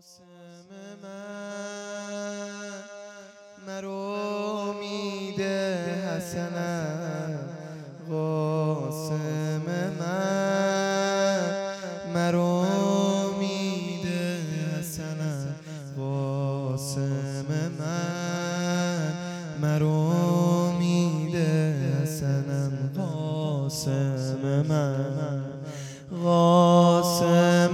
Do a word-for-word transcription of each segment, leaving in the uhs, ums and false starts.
قاسم من مرو میده حسنم، قاسم من مرو میده حسنم، قاسم من مرو میده حسنم، قاسم من قاسم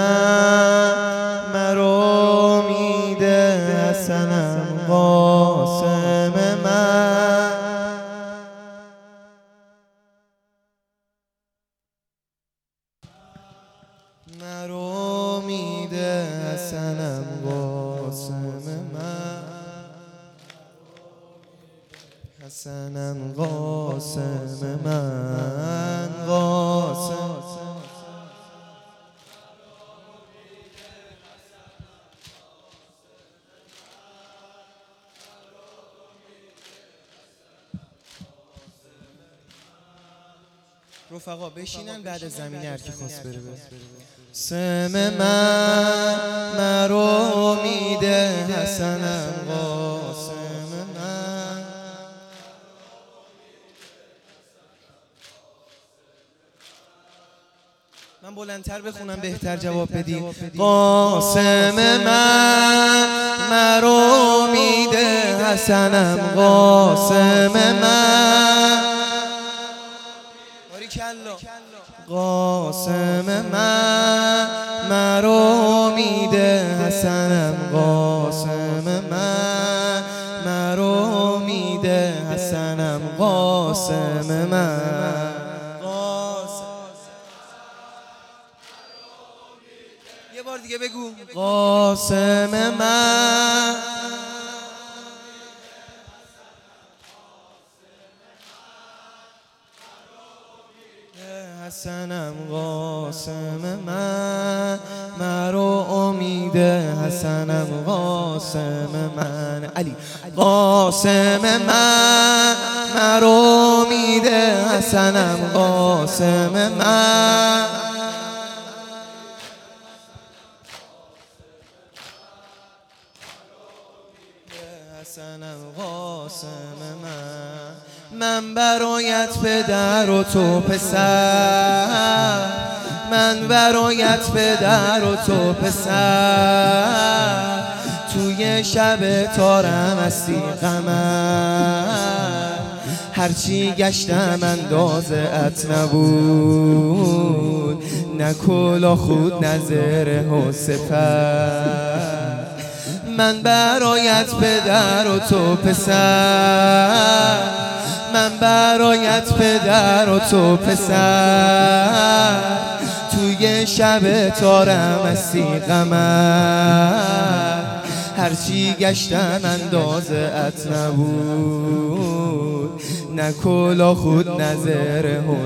من مرو میده حسنم، قاسم من مرو میده حسنم، قاسم من حسنم، قاسم من قاسم رفقا بشینن بعد زمینه هر کی خواست بره بره. سم من مرو میده حسنم، قاسم من من بلندتر بخونم بهتر جواب بدی. قاسم من مرو میده حسنم، قاسم من قاسم من مرو میده حسنم، قاسم من مرو میده حسنم، قاسم من یه بار دیگه بگو. قاسم من حسنم، قاسم من مرو امید حسنم، قاسم من علی قاسم من مرو امید حسنم، قاسم من حسنم، قاسم من من برایت پدر و تو پسر، من برایت پدر و تو پسر، توی شب تارم هستی قمر، هرچی گشتم اندازه ات نبود، نه کلا خود نظر و سپر، من برایت پدر و تو پسر، من برایت پدر و تو پسر، توی شب تارم هستی قمر، هرچی گشتم اندازه ات نبود، نه کلا خود نظر و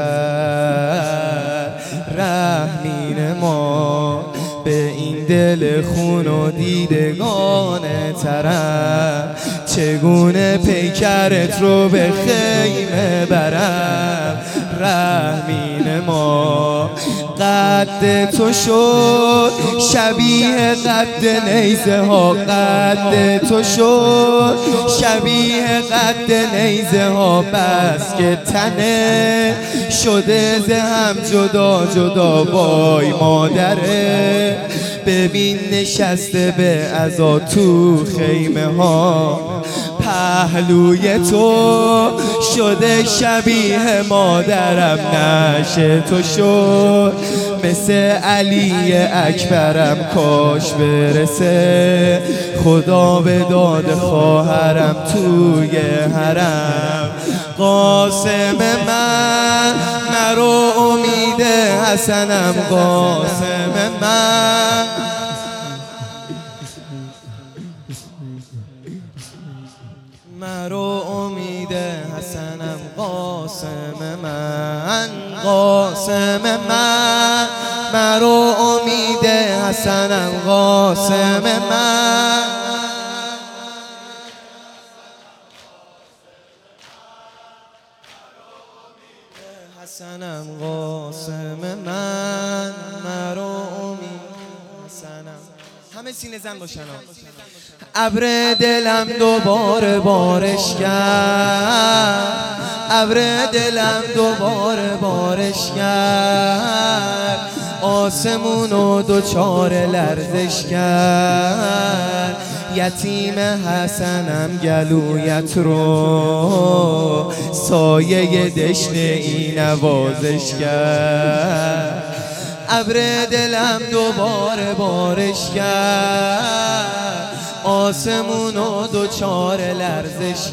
سپر، رحمین ما به این دل خون و دیدگان طرف، چگونه پیکرت رو به خیمه برم، رحمین ما قد تو شد شبیه قد نیزه ها، قد تو شد شبیه قد نیزه ها، بس که تنه شده ز هم جدا جدا، وای مادره ببین نشسته به عزا تو خیمه ها، پهلوی تو شده شبیه مادرم، نشه تو شد مثل علی اکبرم، کاش برسه خدا به داد خواهرم توی حرم، قاسم من مرو امید حسنم، قاسم من مرو امید حسنم، قاسم من قاسم من مرو امید حسنم، قاسم من حسنم، قاسم من مرو امید حسنم. همه سینه زن باشن. ابر دلم دوباره بارش کرد، ابر دلم دوباره بارش کرد، آسمونو دوچار لرزش کرد. یتیم حسنم گلویت رو سایه دشنه‌ای نوازش کرد. ابر دلم دوباره بارش کرد، آسمونو دوچار لرزش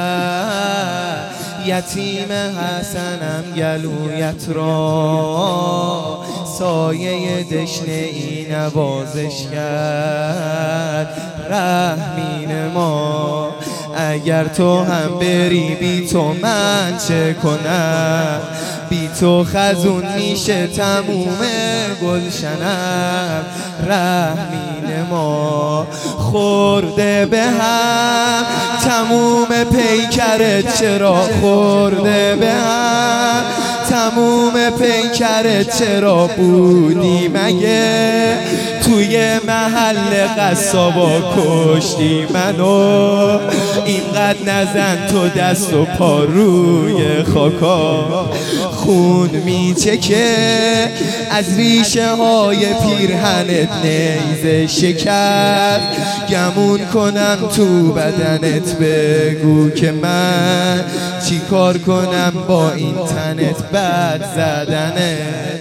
کرد. یتیم حسنم گلویت را سایه دشنه‌ای نوازش کرد. رحمین ما اگر تو هم بری بی تو من چه کنم؟ بی تو خزون میشه تموم گلشنم. رحمین ما خورده به هم تموم پیکرت، چرا خورده به هم تموم پیکرت؟ چرا بودی مگه توی محل قصابا کشتی منو؟ اینقدر نزن تو دست و پا روی خاکا، خون میچکه از ریشه های پیرهنت نیزه شکست. گمون کنم تو بدنت، بگو که من چی کار کنم با این تنت بد زدنه.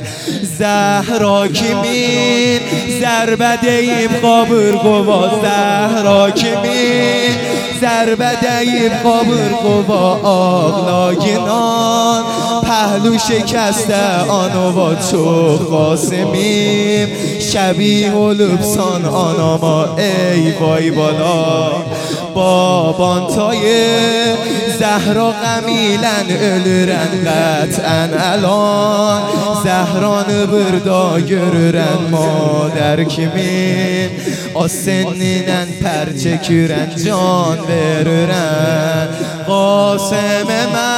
زهرا کیمین زربدهیم قابر قوا، زهرا کیمین زربدهیم قابر قوا. آغلاگینان پهلو شکسته آنو چو قاسمیم، شبیه و لبسان آنا ما ای وای بالا. بابان تای زهرا قمیلن ölürən قطعا الان، زهران بردا görürən مادر kimin o seninden perçeküren can verirən. قاسم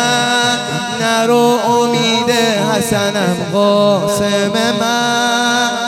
من نرو امید حسنم، قاسم من